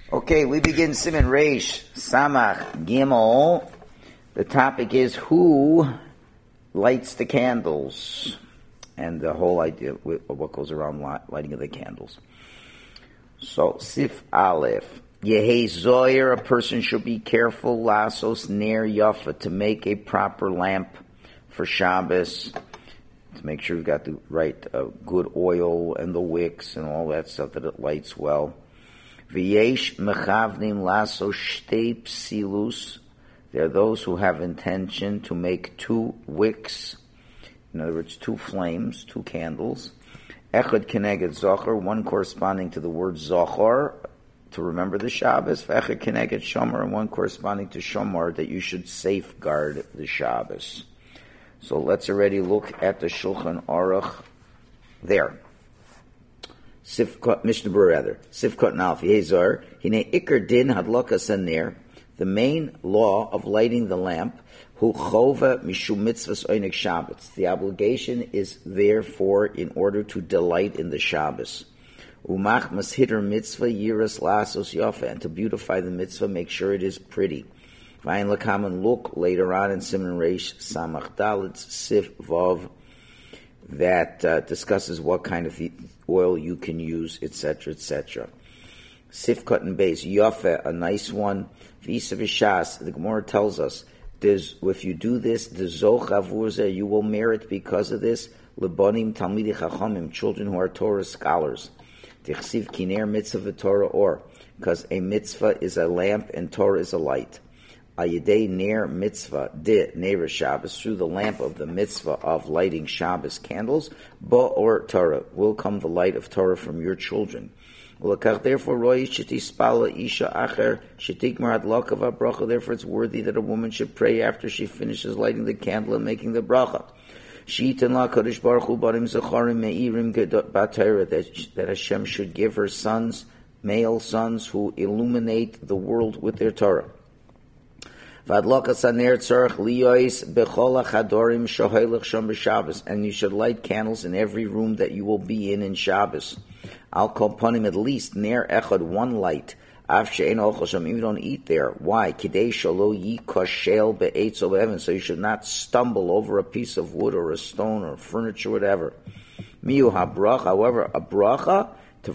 Okay, we begin Siman Reish Samach Gimel. The topic is who lights the candles, and the whole idea of what goes around lighting of the candles. So Sif Aleph Yehei Zoyer, a person should be careful lasos ner yafa, to make a proper lamp for Shabbos, to make sure you've got the right good oil and the wicks and all that stuff, that it lights well. V'yesh mechavnim lasos shtei psilus. There are those who have intention to make 2 wicks, in other words, 2 flames, 2 candles. Echad keneged zochar, one corresponding to the word zochar, to remember the Shabbos. V'echad keneged shomer, and one corresponding to shomer, that you should safeguard the Shabbos. So let's already look at the Shulchan Aruch there. Sifkot Mishnah Berurah rather. Sifkot Nalf Yezar Hine Iker Din Hadlokas Aner. The main law of lighting the lamp, Hu Chova Mishum Mitzvahs Oinik Shabbos. The obligation is therefore in order to delight in the Shabbos. Umach Mashidr Mitzvah Yiras Lasos Yofa, and to beautify the mitzvah, make sure it is pretty. Vayin Lakaman, look later on in Siman Reish Samach Dalet Sif Vav, that discusses what kind of oil you can use, etc., etc. Sifkot and Beis Yofa, a nice one. Visa Vishas, the Gemara tells us, if you do this, the Zochavurza, you will merit because of this. Lebonim Talmidei Chachamim, children who are Torah scholars. Tichsiv Kiner Mitzvah Torah Or, because a mitzvah is a lamp and Torah is a light. Ayidei Ner Mitzvah Di Ner Shabbos, through the lamp of the mitzvah of lighting Shabbos candles, Bo or Torah, will come the light of Torah from your children. Therefore, therefore it's worthy that a woman should pray after she finishes lighting the candle and making the bracha. That Hashem should give her sons, male sons, who illuminate the world with their Torah. And you should light candles in every room that you will be in Shabbos. I'll call upon him at least ner echad, 1 light. Even you don't eat there. Why? So you should not stumble over a piece of wood or a stone or furniture, whatever. However, a bracha,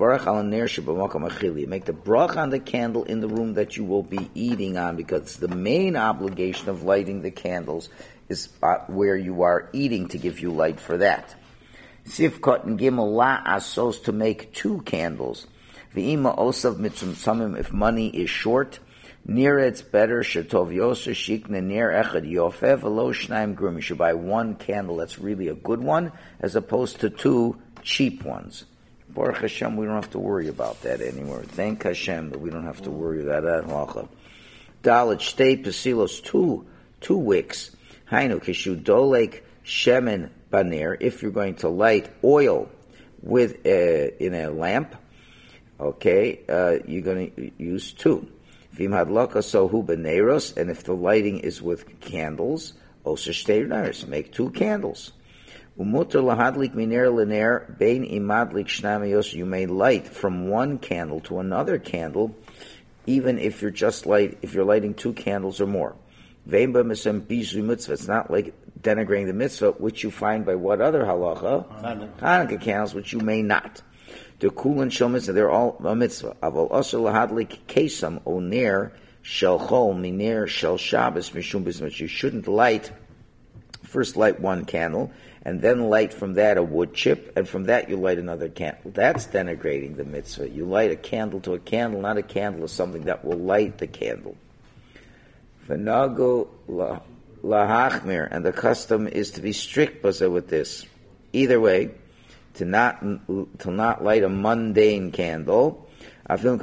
you make the bracha on the candle in the room that you will be eating on, because the main obligation of lighting the candles is where you are eating, to give you light for that. Sifkot and Gimel La Asos, to make 2 candles. V'ima Osav Mitzvah, if money is short, near it's better, Shetov Yosa Shikna near Echad Yofeh V'lo Shnaim Grum. You should buy 1 candle that's really a good one, as opposed to 2 cheap ones. Baruch Hashem, we don't have to worry about that anymore. Thank Hashem that we don't have to worry about that halacha. Dalet Shtei Pesilos, 2 wicks. Hainu Kishu Dolek Shemen Baner, if you're going to light oil with in a lamp, okay, you're going to use 2. Vim hadlaka sohu beneros, and if the lighting is with candles, osa shtei, make 2 candles. Umuter lahadlik miner liner bein imadlik shnamiyos, you may light from 1 candle to another candle, even if you're lighting 2 candles or more. It's not like denigrating the mitzvah, which you find by what other halacha? Hanukkah candles, which you may not. The kulan shel mitzvah, they're all a mitzvah. Aval asur lahadlik kesam oner shel chol miner shel Shabbos mishum bismach. You shouldn't first light 1 candle, and then light from that a wood chip, and from that you light another candle. That's denigrating the mitzvah. You light a candle to a candle, not a candle to something that will light the candle. V'nago lahachmir, and the custom is to be strict with this. Either way, to not light a mundane candle, even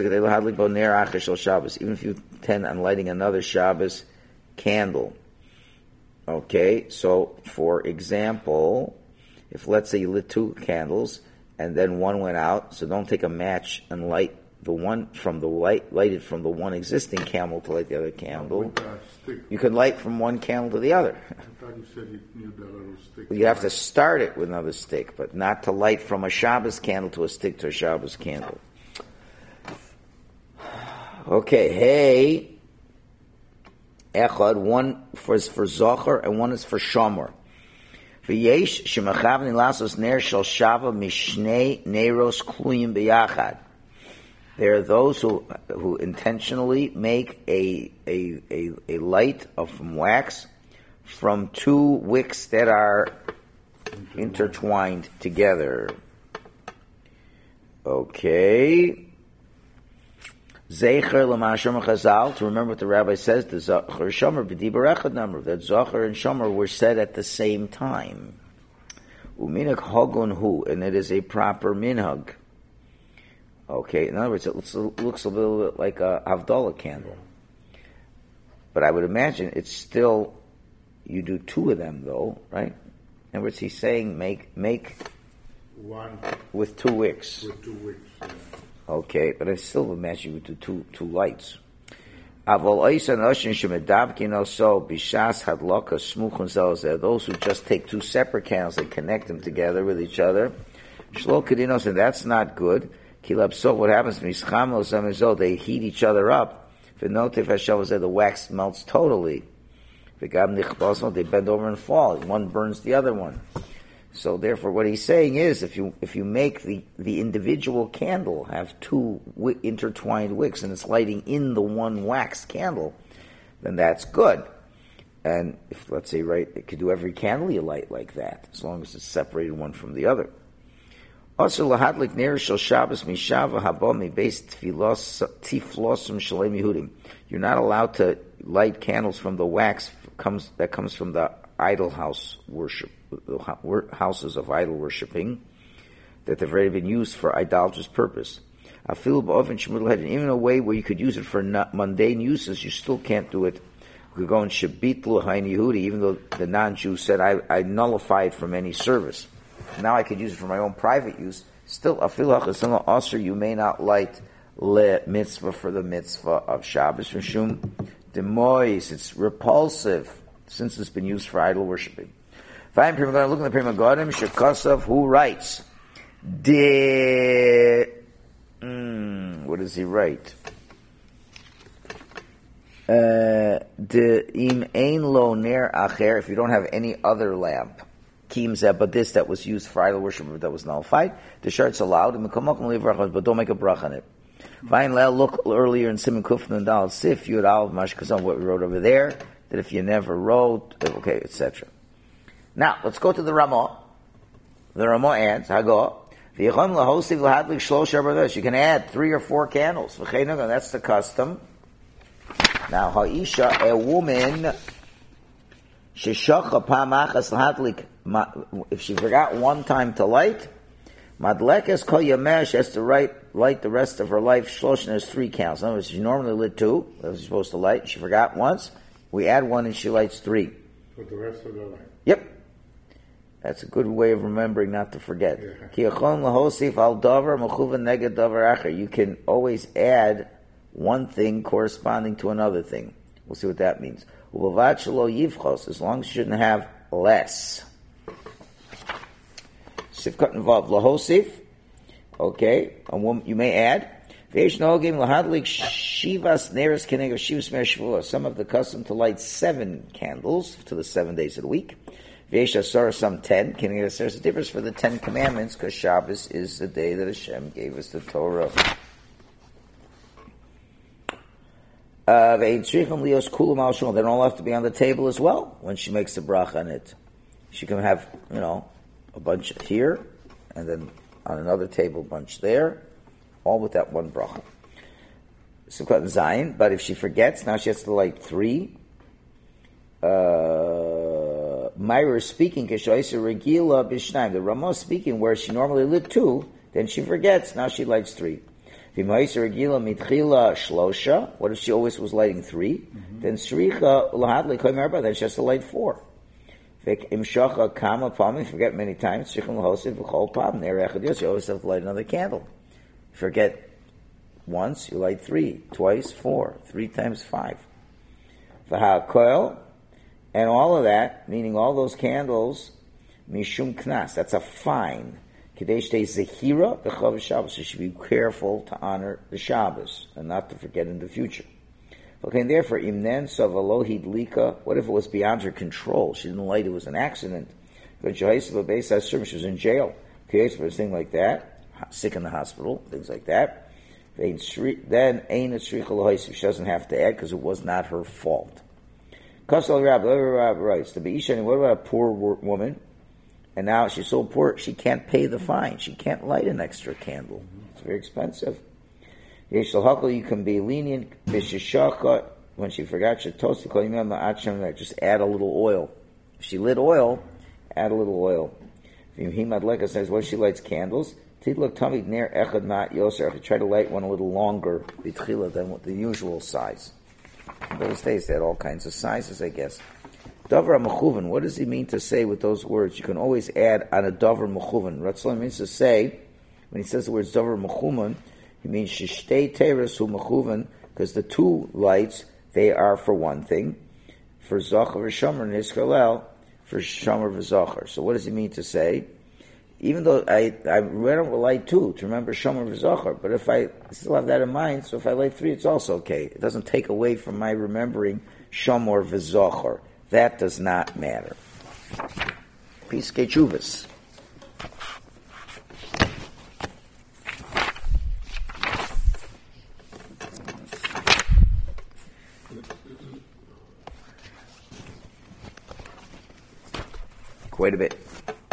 if you intend on lighting another Shabbos candle. Okay, so for example, if let's say you lit 2 candles and then 1 went out, so don't take a match and light the one from the lighted from the one existing candle to light the other candle. You can light from one candle to the other. I thought you said you need that little stick. You have to start it with another stick, but not to light from a Shabbos candle to a stick to a Shabbos candle. Okay, hey, echad, one is for zocher and one is for shomer. V'yesh shemachavni lasos ner shel shava mishnei neros kluyim b'yachad. There are those who intentionally make a light from wax from two wicks that are intertwined together. Okay. Zecher l'ma'ashem chazal, to remember what the rabbi says, the zocher shomer b'dibar echad number, that zocher and shomer were said at the same time. Uminag hogun hu, and it is a proper minhag. Okay, in other words, it looks a little bit like a Havdalah candle. But I would imagine it's still, you do two of them though, right? In other words, he's saying make one with two wicks. with 2 wicks. Yeah. Okay, but I still imagine you would do two lights. Avol oisan oshin shemedavkin also bishas hadlaka smuchun zelzeh. Those who just take two separate candles and connect them together with each other. Shlo kedinos, and that's not good. Kilab so what happens? Mischamo zamizo, they heat each other up. V'notif hashavos, the wax melts totally. V'gam nichvaso, they bend over and fall. One burns the other one. So therefore, what he's saying is, if you make the individual candle have two intertwined wicks and it's lighting in the one wax candle, then that's good. And if, let's say, right, it could do every candle you light like that, as long as it's separated one from the other. Also, lahadlik ner shel Shabbos mishava habomi based tiflosum shalem Yehudim. You're not allowed to light candles from the wax that comes from the idol house worship, the houses of idol worshipping that have already been used for idolatrous purpose. Even a way where you could use it for mundane uses, you still can't do it. We could go in Shabitlu Hain Yehudi, even though the non-Jew said, I nullify it from any service. Now I could use it for my own private use. Still, afilu hachasana asr, you may not light le mitzvah for the mitzvah of Shabbos. Rishum demois, it's repulsive since it's been used for idol worshiping. Fine, Prima Gadim, look at the Prima Gadim, Shekosov, who writes? What does he write? Im ein lo ner acher, if you don't have any other lamp. Kim but this that was used for idol worship that was nullified. The shirt's allowed, but don't make a brach on it. Fine, look earlier in Simon Kufn and Dal Sif, Yud Al Mashkazon, what we wrote over there, that if you never wrote, okay, etc. Now, let's go to the Ramah. The Ramah adds, Hago, you can add 3 or 4 candles. That's the custom. Now, Ha'isha, a woman, if she forgot one time to light, Madlekes kol yamesh has to light the rest of her life. Shloshin has 3 candles. In other words, she normally lit 2, that was supposed to light. She forgot once. We add 1 and she lights 3. For the rest of the life. Yep. That's a good way of remembering not to forget. You can always add one thing corresponding to another thing. We'll see what that means. As long as you shouldn't have less. Sifkat involved lahosif. Okay, you may add. Some of the custom to light 7 candles to the 7 days of the week. Some 10. There's a difference for the 10 commandments because Shabbos is the day that Hashem gave us the Torah. They don't all have to be on the table as well when she makes the bracha on it. She can have, a bunch here, and then on another table, a bunch there, all with that one bracha. Sukkot and Zion, but if she forgets, now she has to light 3. Myra is speaking, Regila Bishnaim. The Ramah is speaking where she normally lit 2, then she forgets, now she lights 3. Regila Mitchila Shlosha. What if she always was lighting 3? Then Sricha Lahadli Koimerba, then she has to light 4. Imshacha Kama Palm, forget many times, she always has to light another candle. Forget once, you light 3, twice 4, 3 times 5. V'ha'koil, and all of that, meaning all those candles, mishum knas, that's a fine. Kadesh Day Zehira, the Chav Shabbos. So you should be careful to honor the Shabbos and not to forget in the future. Okay, and therefore, Imnen Savalohid Lika, what if it was beyond her control? She didn't light, it was an accident. But she was in jail. Okay, so a thing like that, sick in the hospital, things like that. Then Ein Tzricha she doesn't have to add because it was not her fault. Kasal Rabbi writes, the Be'isha, what about a poor woman? And now she's so poor, she can't pay the fine. She can't light an extra candle. It's very expensive. You can be lenient. When she forgot, she toasted. Just add a little oil. If she lit oil, add a little oil. Himad says, what if she lights candles? Try to light one a little longer than the usual size. In those days, they had all kinds of sizes, I guess. Davar mechuvan. What does he mean to say with those words? You can always add on a davar mechuvan. Ratzon means to say, when he says the words davar mechuvan, he means shishtei teres hu mechuvan, because the two lights, they are for one thing, for zachar v'shomer and Yisrael, for shomer v'zachar. So what does he mean to say? Even though I read over light two to remember shomer v'zachar, but if I still have that in mind, so if I light three, it's also okay. It doesn't take away from my remembering shomer v'zachar. That does not matter. Piskei Teshuvos. Quite a bit.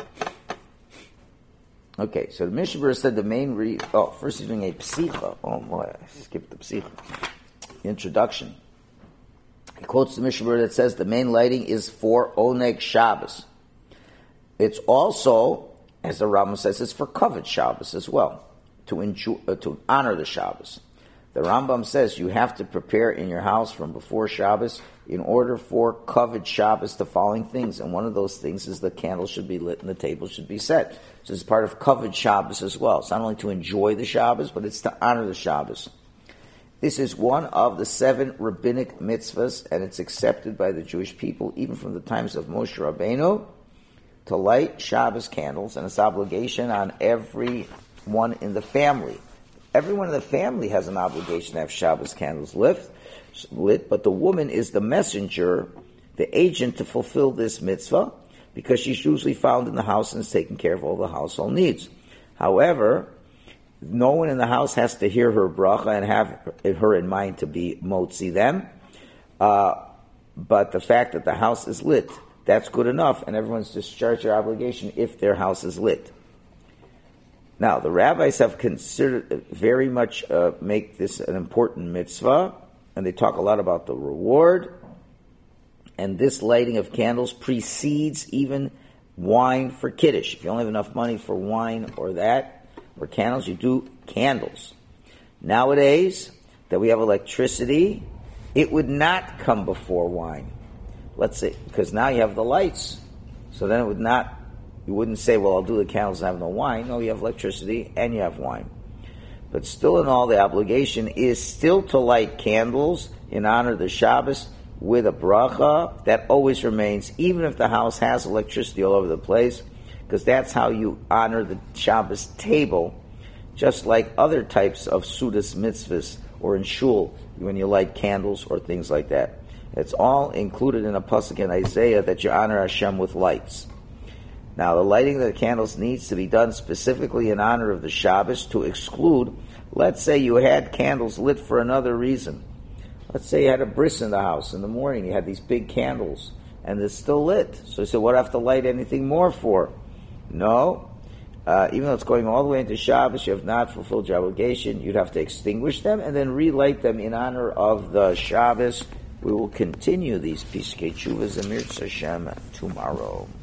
Okay, so the Mishnah Berurah said the main first he's doing a psicha. Oh boy, I skipped the psicha. Introduction. He quotes the Mishnah Berurah that says the main lighting is for Oneg Shabbos. It's also, as the Rambam says, it's for Kavod Shabbos as well, to honor the Shabbos. The Rambam says you have to prepare in your house from before Shabbos in order for Kavod Shabbos the following things, and one of those things is the candle should be lit and the table should be set. So it's part of Kavod Shabbos as well. It's not only to enjoy the Shabbos, but it's to honor the Shabbos. This is one of the 7 rabbinic mitzvahs, and it's accepted by the Jewish people, even from the times of Moshe Rabbeinu, to light Shabbos candles, and it's obligation on everyone in the family. Everyone in the family has an obligation to have Shabbos candles lit, but the woman is the messenger, the agent to fulfill this mitzvah, because she's usually found in the house and is taking care of all the household needs. However, no one in the house has to hear her bracha and have her in mind to be motzi them. But the fact that the house is lit, that's good enough, and everyone's discharged their obligation if their house is lit. Now, the rabbis have considered very much make this an important mitzvah, and they talk a lot about the reward. And this lighting of candles precedes even wine for Kiddush. If you don't have enough money for wine or candles, you do candles. Nowadays, that we have electricity, it would not come before wine. Let's say, because now you have the lights. So then you wouldn't say, well, I'll do the candles and have no wine. No, you have electricity and you have wine. But still in all, the obligation is still to light candles in honor of the Shabbos with a bracha. That always remains, even if the house has electricity all over the place, because that's how you honor the Shabbos table, just like other types of Sudas mitzvahs or in shul, when you light candles or things like that. It's all included in a pasuk in Isaiah that you honor Hashem with lights. Now, the lighting of the candles needs to be done specifically in honor of the Shabbos to exclude, let's say you had candles lit for another reason. Let's say you had a bris in the house in the morning, you had these big candles, and they're still lit. So you said, what do I have to light anything more for? No. Even though it's going all the way into Shabbos, you have not fulfilled your obligation. You'd have to extinguish them and then relight them in honor of the Shabbos. We will continue these Piskei Teshuvos and Mirz Hashem tomorrow.